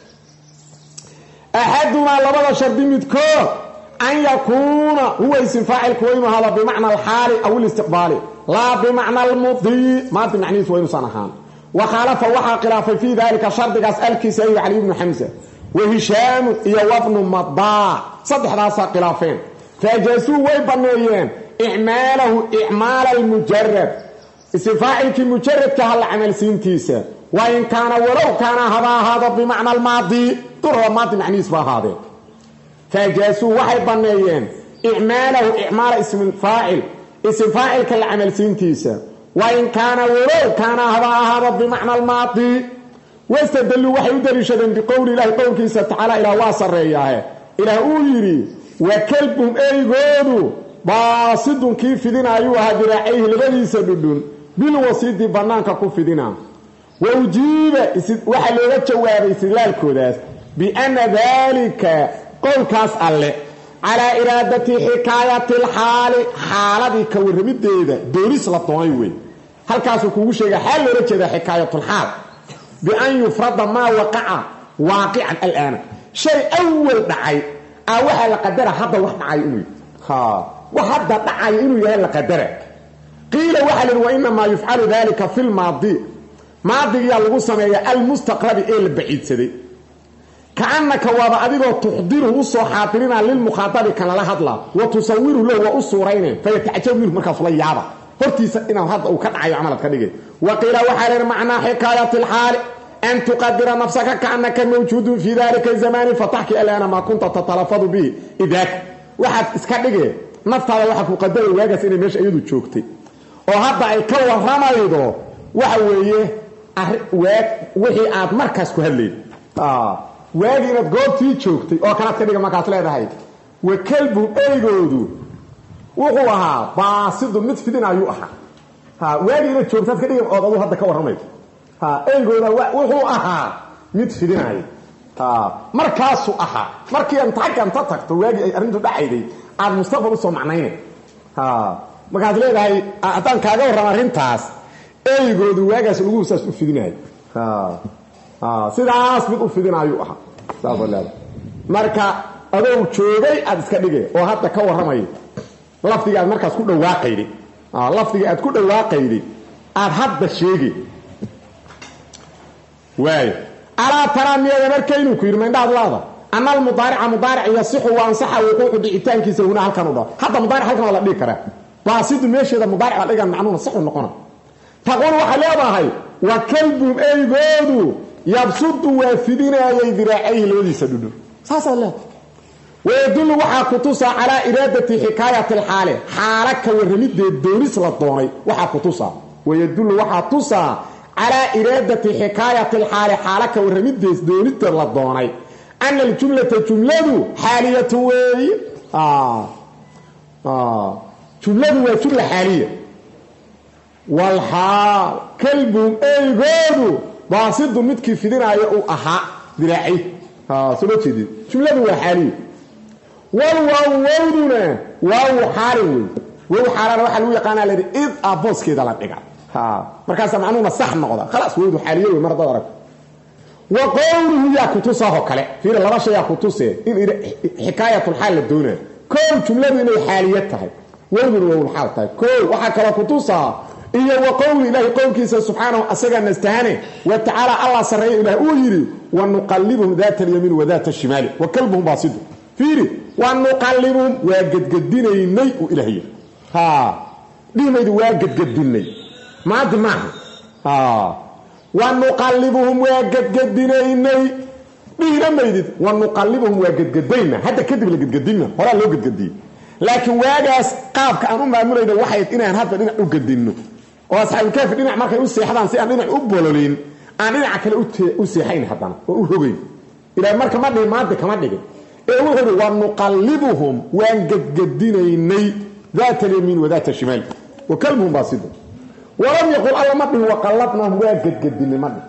Speaker 1: أحدنا لبدا شرط مدكو أن يكون هو اسم فاعل كوين هذا بمعنى الحال أو الاستقبال لا بمعنى المضي ما بمعنى سوين صنحان وخالف وحا خلاف في ذلك شرط أسألك سيد علي بن حمزة وهشام يوابن مضاع صدح راسا خلافين فجاسوا ويبنويين إعماله إعمال المجرد اسم فاعل كمجرد كهل عمل سنتيسة وإن كان ولو كان هذا هذا بمعنى الماضي طر الماضي معني اسمه هذا فجاسوا وحي بنيين إعماله إعمال اسم الفاعل اسم فاعل كالعمل سنتيسا وإن كان ولو كان هذا هذا بمعنى الماضي واستدلوا وحي يدرشدن بقول الله قول كيسا تعالى إلى واصل رياه إلى أوليري وكلبهم أيقودوا باصد كيف دينا أيها ذراعيه لغيس دودون بالوسيط بنانك كف دينا ووجيب وحي لغا جواب استدلال كوداس بأن ذلك قول كاس الله على إرادة حكاية الحال حالة كورميديدا دوريس لا طويوي هل كاسو كوغو شيغا حال لو جيدا حكاية الحال بأن يفرض ما وقع واقعا الآن شيء أول دعي أو waxa la qadara hadda wax dhacay inuu ha wax hadda dhacay inuu yahay la qadara qila waxa la wa inma yaf'alu dhalika fil maadi maadi ya lagu sameeyo al mustaqrab ee la baciidsaday kaanaka wada adigoo tuxdiru soo xaadirina lil mukhatabi kana la hadla wa tusawiru lahu wa usurayna fa yata'ajab minhu markaas la yaaba hortiisa inuu hadda uu ka dhacayo amalad ka dhigay wa qila waxa la macna hikayat al hal أن تقدر نفسك كأنك موجود في ذلك الزمان فتحكي الآن ما كنت تتلفظ به إذاك واحد اسكاليجي نفط على واحد مقدر ويجس إني مش أيده تشوكتي وهذا الكون رمايده وحويه واك وحي عاد مركز كهلي آه واجي نتقول تي تشوكتي أو كانت كده ما كانت لا هاي وكلبه أيجودو وقوها باصيد متفدين أيوها ها واجي نتشوكتي كده أو هذا كون رمايده ها ايغودا wuxuu ahaa mid fidinay ha markaasu ahaa markii aan taagkan tagto waagi ay arintu dhacayday aad mustaqbal soo macnaynay ha magaad leedahay adan kaaga waran arintaas eygoodu waagaas lagu saas u fidinay ha ha sidaas mid u fidinayo ahaa saafalaad marka adoo joogay aad iska dhigay oo hadda ka waramay laftiga aad markaas ku dhawaaqayday ha laftiga aad ku dhawaaqayday aad hadda sheegay واي على ترى ميدا مركينو كير من داد لادا ان المضارع مضارع يصح وانصح وقوع دعيتانكيسا هنا halkan u dhaa hada mudaric halkan la dhigi kara baasidu meesheeda mudaric la dhigan macnuuna sax u noqona taqoon waxa leedahay wa kalbu aygoodu yabsudu wa fidinayay diraacay loodiisa dhudu saasa la ويدل waxa ku tusa ala iradati hikayati alhal halaka waramide doonis la doonay waxa ku tusa ويدل waxa tusa على إرادة حكاية الحال حالك ورميديس دونيت لا دوناي أن الجملة جملة حالية وي آه آه جملة وجملة حالية والحال كلب أيغودو باصد متكي فيدنا يا أها ذراعي ها سمعت دي جملة حالية والواو ودنا واو حالي واو حالنا waxa lagu yaqaan la id aboskeeda la dhigaa ها markaas macnuuna sax noqda خلاص weedu xaliyo mar darag wa qawluhu ya kutusaho kale fiir laba shay ya kutusay in hikayatul hal doona kool jumladu inay xaaliyad tahay weedu waa xaal tahay kool waxa kala kutusa iyo wa qawli ilaahi qawlkiisa subhanahu asaga nastahane wa ta'ala allah saray ilaahi uu yiri wa nuqallibuhum dhaata al-yamin wa dhaata al-shimal wa kalbuhum basid fiir wa nuqallibuhum wa gadgadinaynay ilaahi ha dhimaydu waa gadgadinay ما دمع اه ونقلبهم وقدقدينيني بينا ميدد ونقلبهم وقدقدينا هذا كذب اللي قدقدينا هلا لو قدقدي لكن واجاس قاب كانوا ماموريدا waxay inaan hadda dhinac u gadino oo asxaab kaaf dhinac markay u seexdaan si aan dhinac u bololin aan dhinac kale u seexayn hadan oo u hogay ila marka ma dhimaad kama dhigin ee wuxuu waa nuqallibuhum wa qadqadinaynay ذات اليمين وذات الشمال وكلبهم باسد ولم يقل الله مدن وقلبناهم واجد قدني مدن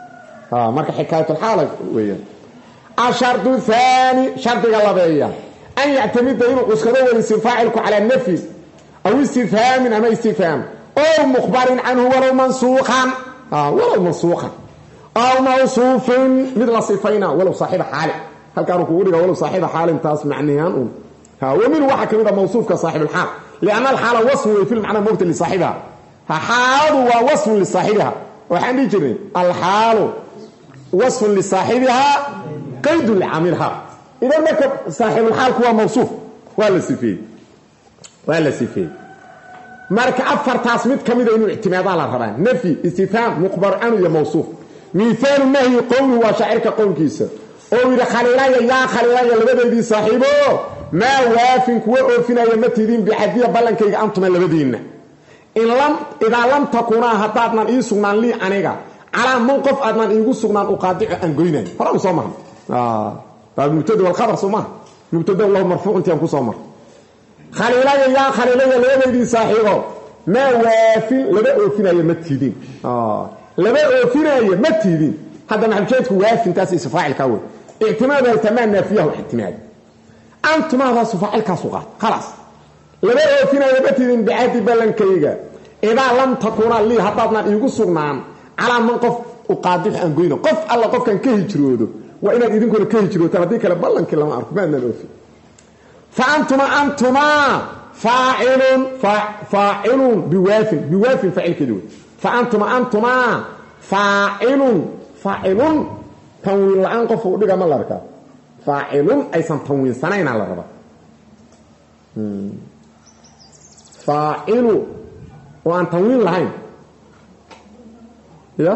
Speaker 1: ها مركه حكايه الحاله ويا الشرط الثاني شرط غلبيه ان يعتمد انه قسكده والاستفاعل على النفي او استفهام ام استفهام او مخبر عنه ولو منسوخا ها ولو منسوخا او موصوف مثل صفينا ولو صاحب حال هل كانوا يقولوا ولو صاحب حال انت معنيان ها ومن واحد كده موصوف كصاحب الحال لان الحاله وصف في المعنى مبتل لصاحبها حال ووصف لصاحبها وحنا نجري الحال وصف لصاحبها قيد لعاملها اذا ما صاحب الحال هو موصوف ولا صفه ولا صفه marka afar taas mid kamid ah inuu ihtimaad la rabaa nafi istifham mukhbar anu ya mawsuuf مثال النهي قوله وشاعرك قول كيسا او إذا خليلايا يا خليلايا لبدي صاحبه ما وافن كوافنا يمتدين بحدية بلنكي أنتم لبدين إن لم إذا لم تكونا هتاتنا إيه سغنان لي أنيقا على موقف أدنا إيقو سغنان أقاطع أنقوينين فرام صومها آه المبتدأ والخبر صومها المبتدأ الله مرفوع انت ينكو صومها خليلايا يا خليلايا لبدي صاحبه ما وافن لبدي يمتدين آه لبدي يمتدين هذا محبشيتك وافن تاسي صفاعي الكوي اعتماد يتمنى فيه احتمال أنتم هذا صفاعي الكاسوغات خلاص لبدي فينا يبتدين بعادي بلنكيغا إذا لم تكون لي هطاتنا إيقو سغنان على منقف أقادح أنقوينه قف الله قف كان كهجرودو وإنا إذن كنا كهجرودو ترديك لبلنك لما أعرف ما أننا الأوفي فأنتما أنتما فاعل فاعل بواف بواف فعل كدود فأنتما أنتما فاعل فاعل تنوين الآن قف ودقى ما لركا فاعل أيضا تنوين سنين على الربا فاعل وأن تنوين العين يا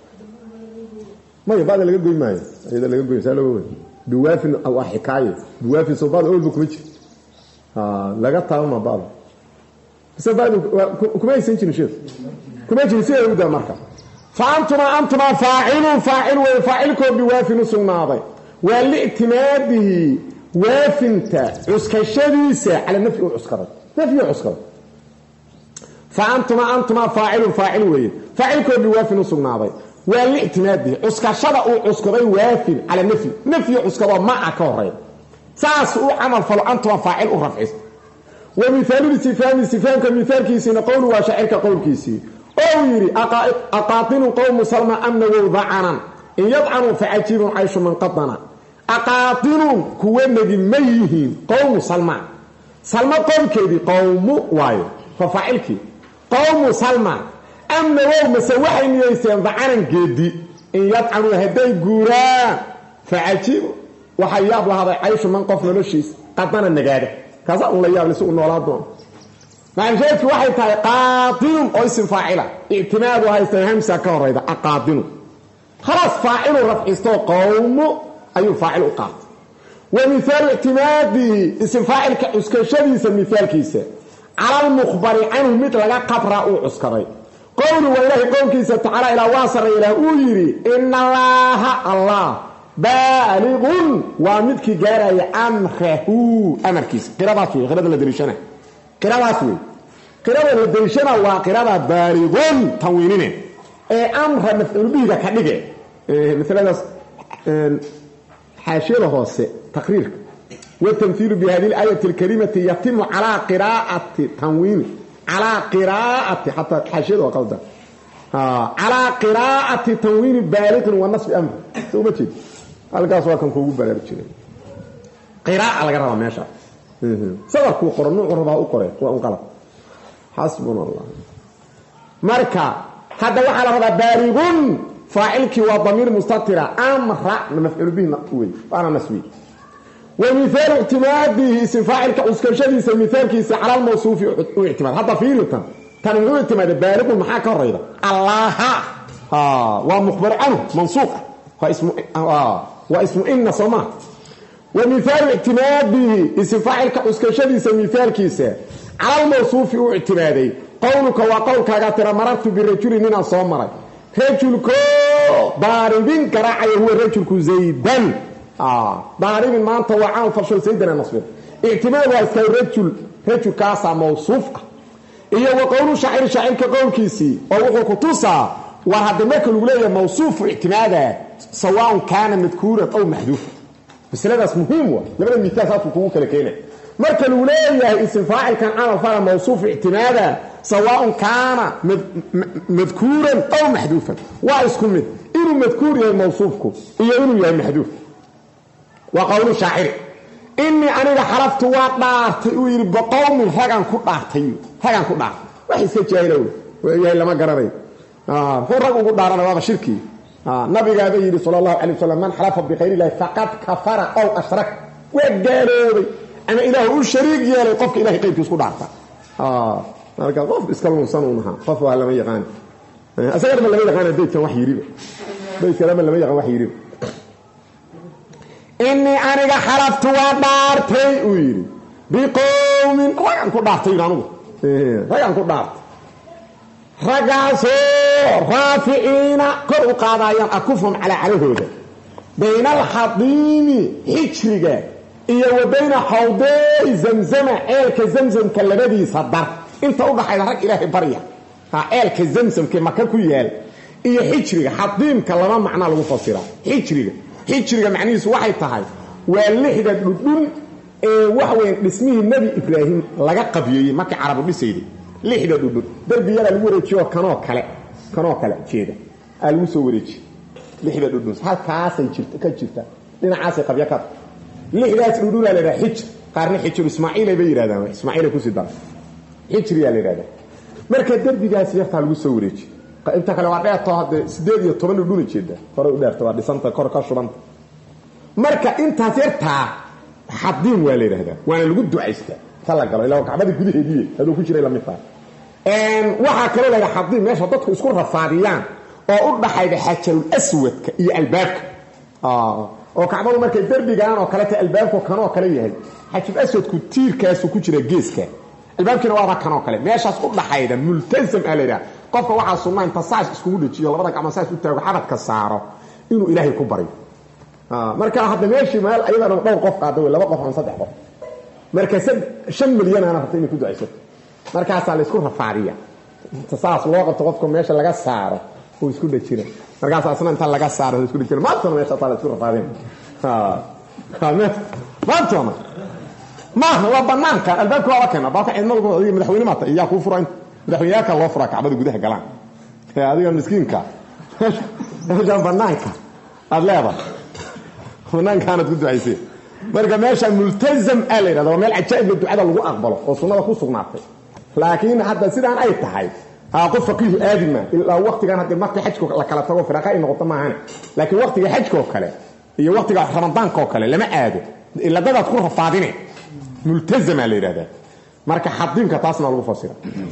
Speaker 1: ما يبقى اللي يقول معي إذا اللي يقول سألوه بواف أو حكاية بواف صباح أول بكمتش آه لقد تعلمنا بعض بس بعد كم أي سنة نشوف كم أي سنة يبدأ مركب فأنتما أنتما فاعل فاعل وفاعلكم بواف نصناضي والاعتماده وافنت عسكشديسة على نفي عسكرة نفي عسكرة فأنتما أنتما فاعل فاعل وين فاعلكم بواف نصناضي والاعتماده عسكشدة عسكرة وافن على نفي نفي عسكرة ما أكورين ساس عمل فلو أنتما فاعل ورفعس ومثال الاستفهام استفهام كمثال كيسي نقول وشاعرك قول كيسي أو يري أقاطن قوم سلمى أمنوا ضعنا إن يضعنوا فعجيب عيش من قطنا أقاطن كوانجي ميهين قوم سلمى سلمى قوم كيدي قوم واي ففعلك قوم سلمى أمنوا مسوحين يسين ضعنا جدي إن يضعنوا هدي قران فعجيب وحياب لهذا عيش من قفل نشيس قطنا النجادة كذا الله ياب لسوء النولاد مع جاءت واحد قاطن أو اسم فاعلة اعتمادها يستهمسها كوريدا أقاطن خلاص فاعل رفع استوى قوم أي فاعل أقاط ومثال اعتماده اسم فاعل كأسكشدي اسم مثال كيسا على المخبر عنه مثل قبراء عسكري قوله وإله قوم كيسا تعالى إلى واصر إلى أوليري إن الله الله بالغ ومدك جاري أمره أمر كيسا قرابات وي قرابة لدريشانه قرابات وي قرابة لدريشانه وقرابة بالغ تنوينين أمره مفعول به ذا كدغه مثل هذا حاشيه له تقرير والتمثيل بهذه الآية الكريمة يتم على قراءة تنوين على قراءة حتى حاشيه وقلده آه على قراءة تنوين بالغ والنصب أمر سو بتجي halkaas waa kan kuugu baraarujinay qira'a laga raba meesha sadarku qorno qorba u qoray waa un qalab hasbunallah marka hada waxa la rabaa baarigun fa'ilki wa damir mustatira amra maf'ul bihi maqwi ana nasbi wa mithal i'timadihi ism fa'il ka uskashadiisa mithalkiisa ala al-mawsuf i'timad hada fiirtan tanwi'u i'timad baarigun maxaa ka horeyda allah ah wa mukhbar anhu mansukh fa ismu ah واسم إن صماء ومثال اعتماده اسم فاعل كأسكشديس مثال كيسا على الموصوف اعتمادي قولك وقولك قاتل مررت بالرجل ننا صمري رجلك ضاربين كراعي هو رجلك زيدا آه ضاربين ما أنت وعام فرشل سيدنا نصبر اعتماد واسكي رجل رجل كاسا موصوف إيه وقول شاعر شاعر كقول كيسي ووقو كتوسا وهذا ماك الولاية موصوف اعتماده سواء كان مذكورا أو محذوفا بس هذا مهم لما المثال صارت كوكو كلا كينا مركا الولاية اسم فاعل كان عمل فعل موصوف اعتمادا سواء كان مذكورا أو محذوفا واسكم مذ إنه مذكور يا موصوفكم إيه إنه يا محذوف وقول الشاعر إني أنا حرفت وطارت ويري بقوم هاغان كدارتي هاغان كدار waxay iska jeeylo way lama garanay ah horag ugu dhaarana waa shirki ah nabiga baa yiri sallallahu alayhi wasallam man halafa bi khayri la faqad kafara aw ashrak wa gaalooday ama ilaahu shariik yeelay qofka ilaahay qaybkiisa ku dhaarta ah marka qof iska lunsan unaha qof waa lama yaqaan asaga ma lama yaqaan deedkan wax yiri bay kalaam lama yaqaan wax yiri inni aniga xalaftu wa dhaartay u yiri biqawmin ragan ku dhaartay anigu ee ragan ku dhaartay ragaaso raafiina kor u qaadayaan akufum ala calahooda bayna al-hadimi hijriga iyo wabayna hawday zamzama eelka zamzamka labadiisa dar inta u dhaxayda rag ilaahay barya ha eelka zamzamka maka ku yaal iyo hijriga hadimka laba macna lagu fasira hijriga hijriga macnihiisu waxay tahay waa lixda dhudhun ee wax weyn dhismihii nabi ibraahim laga qabiyay markii carabu dhisayday lixda dhudhun darbiyada lagu wareejiyo kanoo kale kanoo kale jeeda lagu soo wareejiyo lixda dhudhun halkaas ay jirto ka jirta dhinacaas qabya ka lixdaas dhudhun la leeyahay hijr qarni hijr ismaaciil ay yiraahdaan ismaaciil ku sidaan hijri ya leeyahay marka darbigaas yarta lagu soo wareejiyo inta kale waa dheerto hadda sideed iyo toban dhudhun jeeda hore u dheerto waa dhisanta kor ka shubanta marka inta yarta xadiin waa leeyahay waana lagu duceystaa tala galo ilaa kacbada gudaheedii haduu ku jiray la mid tahay een waxa kale laga xadiin meesha dadku isku rafaadiyaan oo u dhaxayda xajarul aswadka iyo albaabka ah oo kacbadu markay darbigaan oo kale ta albaabku kan oo kale yahay xajarul aswadku tiirkaas ku jira geeska albaabkina waa kan oo kale meeshaas u dhaxayda multazam aleera qofka waxa sunnaan tasaas isku dhajiyo labada gacmo saas u taago xabadka saaro inuu ilaahay ku bariyo ah marka hadda meeshii meel ayadana dhowr qof qaado laba qof ama saddex qof marka shan milyan ana rabtay inuu ku duceyso markaas la isku rafaariya tasaas loo qabto qofka meesha laga saaro oo isku dhajira markaas asna inta laga saaro isku dhajira ma tan meesha la isku rafaadin ha kama ma tan ma huwa banaanka albaabku waa kana baata cilmadu madaxweyne maata iyaa ku furan madaxweynaha loo furaa kacbada gudaha galaan ee adiga miskiinka jaan banaanka adleeba hunaan kaanad ku duceysay marka meesha multazam aleera waa meel ajaa'ib ducada lagu aqbalo oo sunnada ku sugnaatay laakiin hadda sidaan ay tahay ha qof faqiih aadima ilaa waqtigan hadda markii xajku la kala tago firaqa ay noqoto maahan laakiin waqtiga xajku kale iyo waqtiga ramadaanka kale lama aado ila dad ku rafaadine multazam aleera marka xadiinka taasna lagu fasira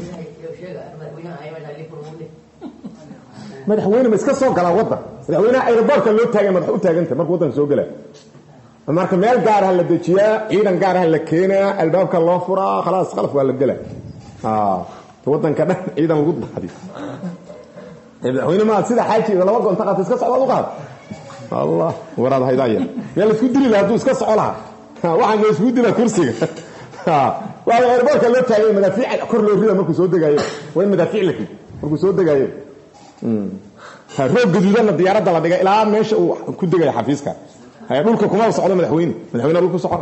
Speaker 1: madaxweyne ma iska soo gala wada madaxweynaha aeroportka loo taagay madax u taaganta markuu wadan soo galay marka meel gaar ah la dejiyaa ciidan gaar ah la keenaa albaabka loo furaa khalaas qalaf waa la galay ah wadanka dhan ciidan lagu dhaxay madaxweyne ma sida xaajiga laba goon taqaad iska socdo u qaad allah waraad haydaya meel isku dili lahayd iska socolaha waxaan isku dila kursiga waa aeroportka loo taagay madaafiic kor loo rido markuu soo degayo way madaafiic laki markuu soo degayo ha roog gaduudana diyaaradda la dhigay ilaa meesha uu ku degayo xafiiska hay dhulka kuma socdo madaxweyne madaxweyne dhulku socdo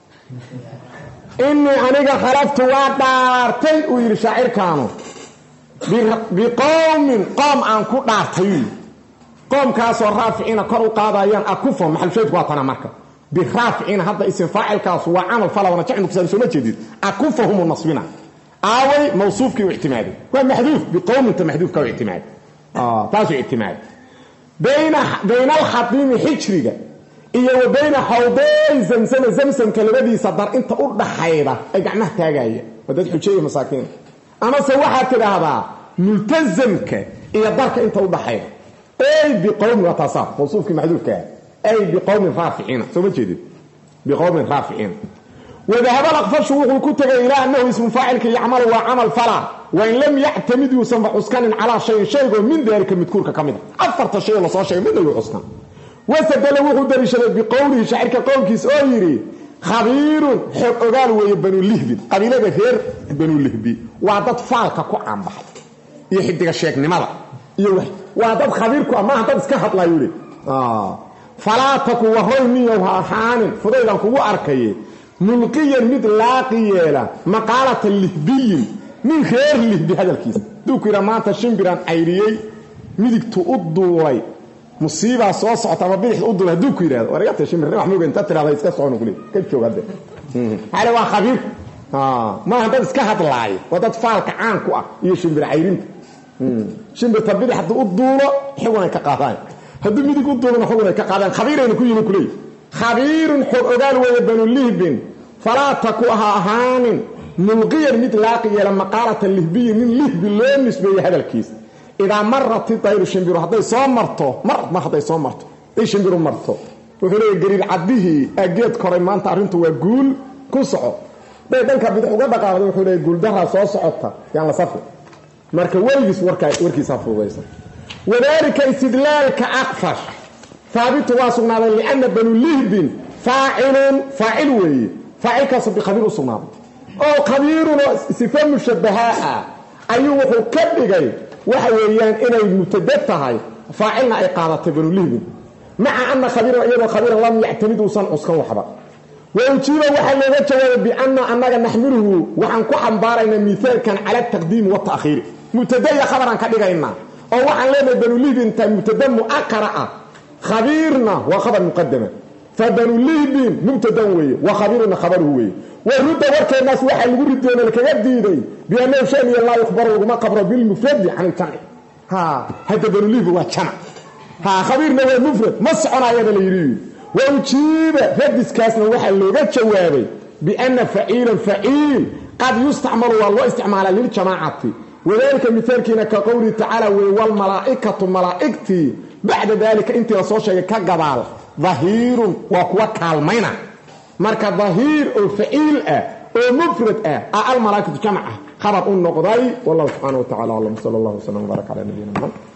Speaker 1: inni aniga khalaftu wa dhaartay uu yiri shaacirkaanu bi qawmin qam aan ku dhaartay qom kaas oo raafiina kor u qaadayaan akufo maxalsheed waa tana marka bi raafiina hadda isim faa'ilkaas waa amal fala wana jacnu kusoo soo jeedid akufahum nasbina aaway mawsuufki wa ihtimaali wa mahdhuf bi qawmin ta mahdhuf ka ihtimaali ah taas ihtimaali bayna bayna al-khatim hijriga iyo wabayna hawday zamzam zamzam kalabadiisa dar inta u dhaxayda ay gacmaha taagaya wadad xujeeyo masaakiin ama se waxa tiraahdaa multazamka iyo darka inta u dhaxayda ay bi qawmi wa tasaf mawsuufki mahdhufka ay bi qawmi rafi'ina soo ma jeedid bi qawmi rafi'ina وذهب الأقفش وقل كتب إلى أنه اسم فاعل كي يعمل وعمل فلا وإن لم يعتمد يسمى حسكان على شيء شيء من ذلك مذكور كمذا أفرت شيء ولا صار شيء من ذلك حسكان وسدل وقل درشد بقوله شعر كقول كيس أويري خبير حق قال ويبنوا اللهبي قبيلة غير بنوا اللهبي وعدد فالك كو عم بحد يحدك الشيك نمضى يوحي وعدد خبيركو أما عدد اسكهت لا يولي آه فلا تكو وهرمي وحان فضيلا كو أركيه ملقيا مثل لاقيلا مقالة اللهبي من خير اللهبي هذا الكيس دوك إرمان تشمبران عيريي مدك تؤدوي مصيبة صوصة طبابيح تؤدوها دوك إرمان وريات تشمبران محمود انت ترى هذا يسكس عنه قليل كيف شو قد هذا هو خبير آه. ما هذا اسكهت اللاي وتدفالك عنكو يشمبر عيرين شمبر طبابيح تؤدوه حوانا كقاطان هذا مدك أدوه حوانا كقاطان خبيرين كل كلي خبير حق قال ويبن اللهب فلا تكوها هان ملقيا مثل لاقي لما قالت اللهبي من لهب اللون نسبه هذا الكيس idaa marati dayru shimbiru hadday soo marto mar mar hadday soo marto day shimbiru marto wuxuu leeyahay gariir caddihii aageed koray maanta arrintu waa guul ku soco day dhanka bidix uga dhaqaaqda wuxuu leeyahay guuldaraa soo socota yaan la safri marka weligiis warkaa warkiisaa fududaysa wadaalika istidlaalka aqfash haabitu waa sugnaaday lianna banu lihbin faacilun faacil weeye faacilkaasu bikhabiir u sugnaaday oo khabiirun oo sifa mushabbahaa ah ayuu wuxuu ka dhigay waxa weeyaan inay mubtada tahay faacilna ay qaadatay banu lihbin maca anna khabiiran iyadoo khabiiran lam yactamid uusan cuskan waxba waujiiba waxaa looga jawaabay bianna annaga naxmiluhu waxaan ku xambaaraynaa miaalkan cala ataqdiimi wata'khiiri mubtada iyo khabaraan ka dhigaynaa oo waxaan leenahay banu lihbin ta mubtada mu'akara ah khabiirna waa khabar muqadama fa banu lihbin mubtadan weeye wa khabiiruna khabaruhu weeye warudda warkeennaas waxaa lagu ridoona lakaga diiday biannahu shaniya laa yukhbaru laguma qabro bilmufradi can iljamci ha hadda banu lihbin waa jamac ha khabiirna waa mufrad ma soconaayada la yidhi waujiiba radiskaasna waxaa looga jawaabay bianna faciilan faciil qad yustacmalu waa loo isticmaalaa liljamaacati wadaalika mihaalkiina ka qowlihi tacaala wey walmalaa'ikatu malaa'igtii bacda daalika intii la soo sheegay ka gadaal dahiirun waa kuwa kaalmayna marka dahiir oo faciil ah oo mufrad ah a almalaa'ikatu jamc ah khabar u noqday wallahu subxaana wa tacala aclam sala allah wasalam wbaaraka calaa nabiyina muxamed